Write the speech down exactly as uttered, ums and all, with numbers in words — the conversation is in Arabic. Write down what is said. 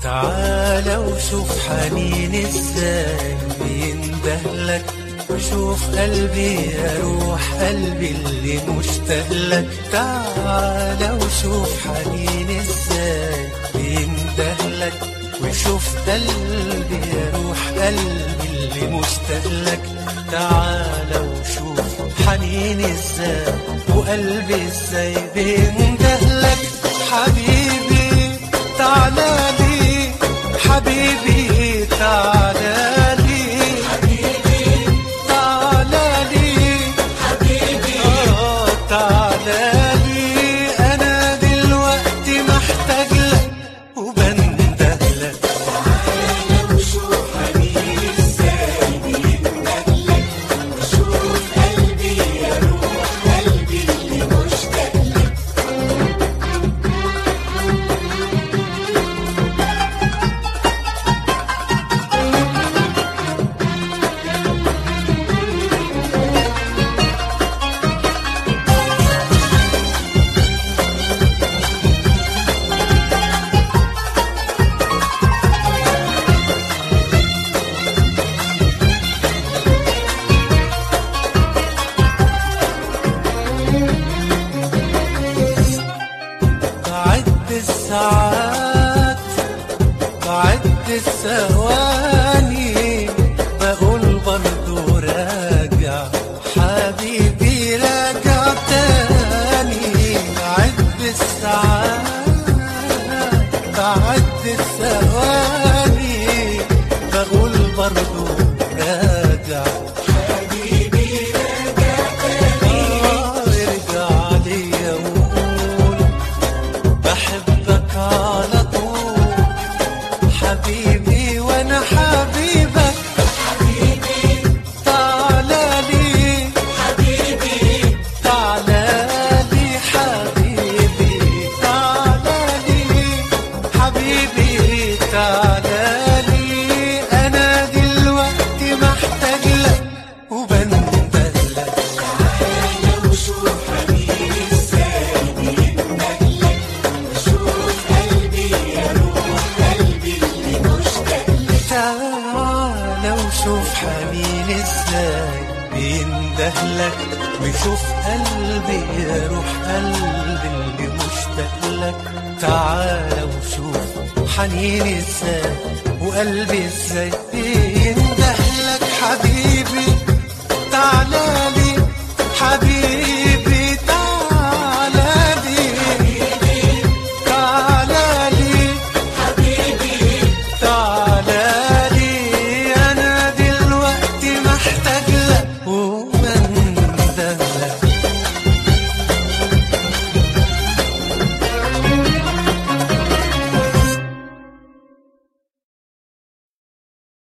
تعالى وشوف حنين ازاي بيندهلك، وشوف قلبي يا روح قلبي اللي مشتاقلك. تعالى وشوف حنين ازاي بيندهلك، وشوف قلبي يا روح قلبي اللي مشتاقلك. تعالى وشوف حنين ازاي وقلبي ازاي بيندهلك. حبيبي تعالى لي، حبيبي تعالى لي، حبيبي تعالى لي، حبيبي اه تعالى لي. انا دلوقتي محتاج لك وبندهلك. تعالى وشوف حنين ازاي بيندهلك، وشوف قلبي يا روح قلبي اللي مشتاق لك. بعد الساعات بعد الثواني بقول برضو راجع، حبيبي راجع تاني. بعد الساعات بعد الثواني بقول برضو راجع، حبيبي راجع تاني. ارجع ليا وقول بحبك على طول. حبيبي وانا حبيبك، حبيبي تعالى لي، حبيبي تعالى لي، حبيبي تعالى لي، حبيبي تعالى لي. انا دلوقتي محتاج لك وبندهلك. تعالى وشوف حنين ازاي بيندهلك، وشوف قلبي يا روح قلبي اللي مشتاق لك. تعالى وشوف حنين ازاي بيندهلك، وشوف قلبي يا روح قلبي اللي مشتاقلك. تعالى وشوف حنين ازاي وقلبي ازاي بيندهلك. حبيبي تعالى لي، حبيبي